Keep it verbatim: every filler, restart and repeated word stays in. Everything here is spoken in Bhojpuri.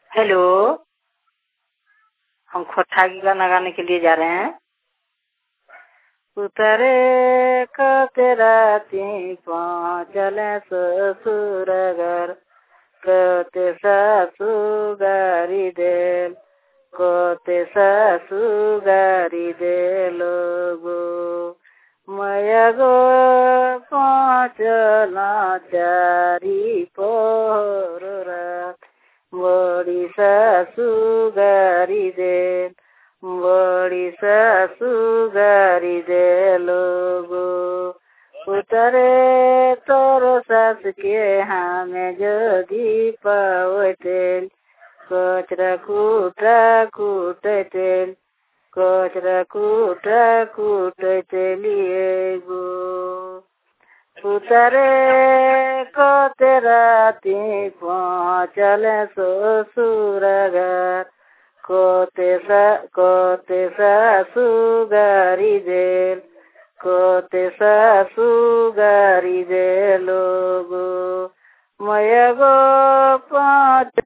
हेलो, हम खोटा की गाना गाने के लिए जा रहे हैं। उतरे को तेरा ती पहुँचले ससुर घर, कोते सासु गारी देल, कोते सासु गारी देलो गो। मया गो पहुँचला चारी पोर रात, बड़ी सासु गारी देल, बड़ी सासु गारी देलो गो। उतरे तोर सास के हमें जोदी पावतेल, कोचरा कूटा कूटतेल, कोचरा कूटा कूटतेलिए गो। उतरे को तेरा ती पहुँचले ससुर घर, कोते सा कोते सासु गारी देल, कोते सासु गारी देलो गो। मया गो पाँच